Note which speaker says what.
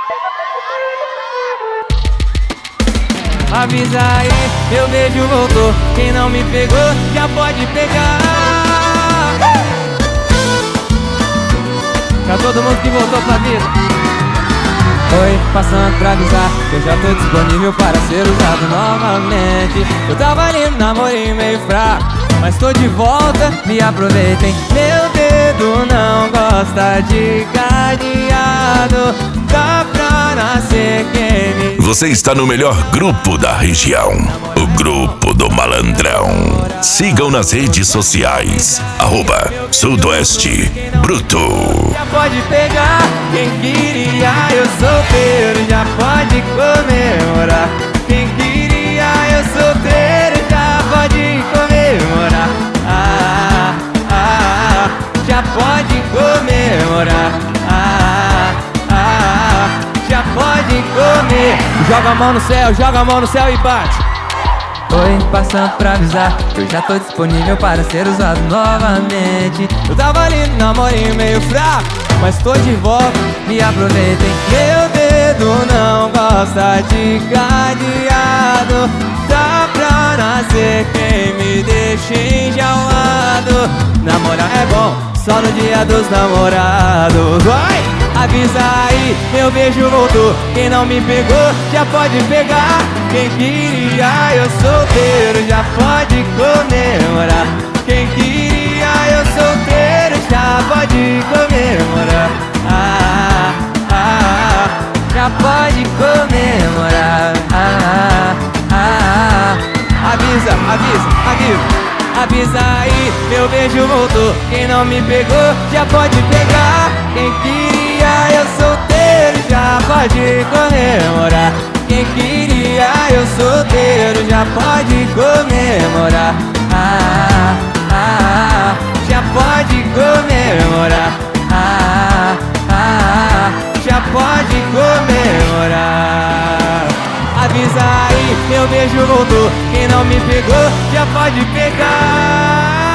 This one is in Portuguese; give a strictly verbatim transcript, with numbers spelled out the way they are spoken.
Speaker 1: Avisa aí, meu beijo voltou. Quem não me pegou, já pode pegar. Pra todo mundo que voltou pra vida. Oi, passando pra avisar que eu já tô disponível para ser usado novamente. Eu tava ali no namorinho meio fraco, mas tô de volta, me aproveitem. Meu dedo não gosta de cadeado. Dá pra nascer quem me...
Speaker 2: Você está no melhor grupo da região, o Grupo do Malandrão. Sigam nas redes sociais, arroba Sudoeste Bruto.
Speaker 1: Já pode pegar quem queria, eu solteiro, já pode comemorar. Quem queria, eu solteiro, já pode comemorar. Ah, ah, ah, já pode comemorar. Ah, ah, ah, já pode comer. Joga a mão no céu, joga a mão no céu e bate. Oi, passando pra avisar que eu já tô disponível para ser usado novamente. Eu tava ali no namorinho meio fraco, mas tô de volta, me aproveitem. Meu dedo não gosta de cadeado. Dá pra nascer quem me deixa enjaulado. Namorar é bom, só no dia dos namorados. Vai! Avisa aí, meu beijo voltou. Quem não me pegou, já pode pegar. Quem queria, eu solteiro, já pode comemorar. Quem queria, eu solteiro, já pode comemorar. Ah, ah, ah, já pode comemorar. Ah, ah, ah, avisa, avisa, avisa. Avisa aí, meu beijo voltou. Quem não me pegou, já pode pegar. Quem queria, eu solteiro, já pode comemorar. Quem queria, eu solteiro, já pode comemorar. Ah, ah, ah, já pode comemorar. Ah, ah, ah, já pode comemorar. Avisa aí, meu beijo voltou. Quem não me pegou, já pode pegar.